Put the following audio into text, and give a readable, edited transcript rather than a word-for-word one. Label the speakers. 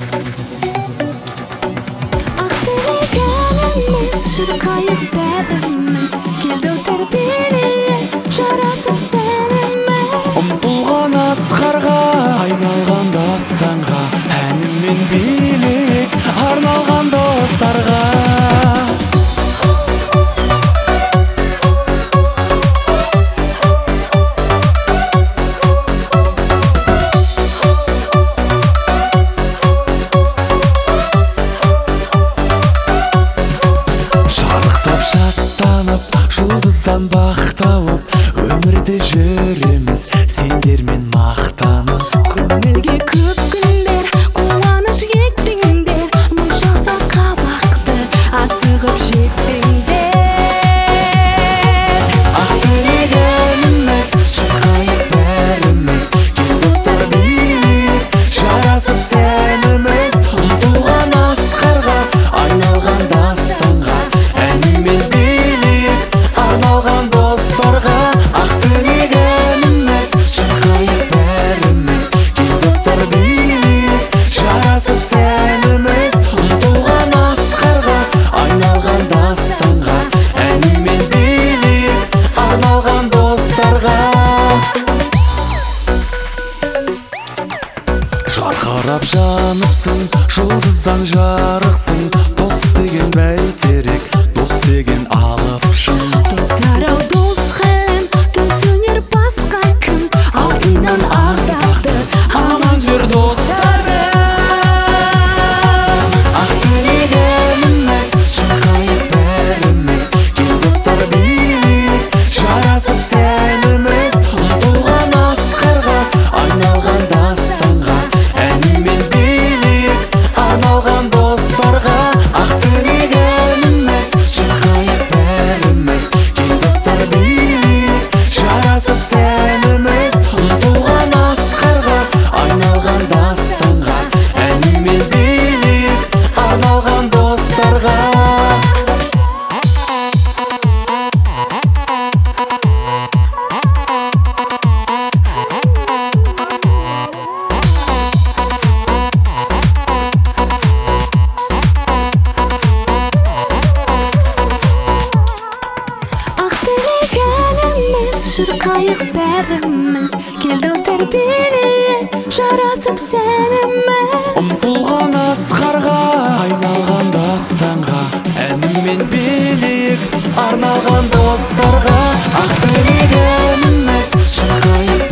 Speaker 1: Шырқайық бәріміз, келдеусер билейік, жарасып сәніміз.
Speaker 2: Ұмтылған асқарға, айналған дастанға, әніммен билейік, арналған достарға. Шаттанып, жұлдыздан бақ тауып, өмірде жүреміз сендермен мақтанып.
Speaker 1: Көңілге көп күндер, қуаныш ектіңдер, мұнша қабақты асығып жеттіңдер.
Speaker 2: Ақ тілегеніміз, шырқайық бәріміз, кел достар билейік, жарасып сәніміз. Ұмтылған асқарға, айналған дастанға, әнмен билейік, арналған достарға. Ақ тілегеніміз, шырқайық бәріміз, кел достар билейік, жарасып сәніміз. Ұмтылған асқарға, айналған дастанға, әнмен билейік, арналған достарға. Жарқырап жаныпсың, жұлдыздан жарықсың, дос деген бәйтерек, дос деген алыпшың.
Speaker 1: Достар-ау, дос халін, түсінер басқа кім, алтыннан ардақты,
Speaker 2: Аман жүр достарым. Ақ тілегеніміз, шырқайық бәріміз, кел достар билейік, жарасып сәніміз. Ұмтылған асқарға, айналған дастанға, әнмен билейік, арналған достарға. Ақ тілегеніміз, шырқайық бәріміз, кел достар билейік, жарасып сәніміз. Ұмтылған асқарға, айналған дастанға, әнмен билейік, арналған достарға.
Speaker 1: ақ тілегеніміз, шырқайық бәріміз, келдеусер билейік, жарасып сәніміз.
Speaker 2: Ұмтылған асқарға, айналған дастанға, әнмен билейік, арналған достарға. Ақ тілегеніміз, шырқайық